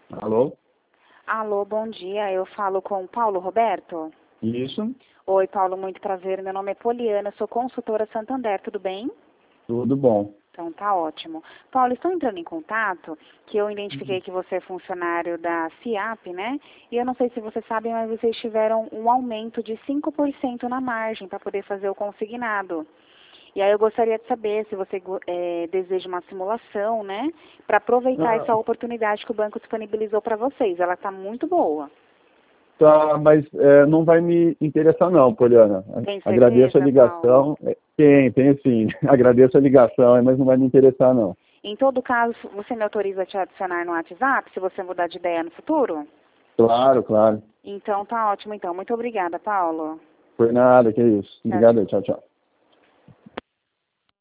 Alô? Alô, bom dia. Eu falo com o Paulo Roberto. Isso, Oi, Paulo, muito prazer. Meu nome é Poliana, sou consultora Santander, tudo bem? tudo bom. Então tá ótimo. Paulo, estou entrando em contato, que eu identifiquei que você é funcionário da CIAP, né? E eu não sei se você sabe, mas vocês tiveram um aumento de 5% na margem para poder fazer o consignado. E aí eu gostaria de saber se você deseja uma simulação, né? Para aproveitar Ah, essa oportunidade que o banco disponibilizou para vocês. Ela está muito boa. tá, mas não vai me interessar não, Poliana. Tem Agradeço a certeza, Paulo? ligação. Tem sim. Agradeço a ligação, mas não vai me interessar não. Em todo caso, você me autoriza a te adicionar no WhatsApp, se você mudar de ideia no futuro? Claro, claro. Então, tá ótimo, então. Muito obrigada, Paulo. Por nada, que isso. Tchau, Obrigado, tchau. tchau, tchau.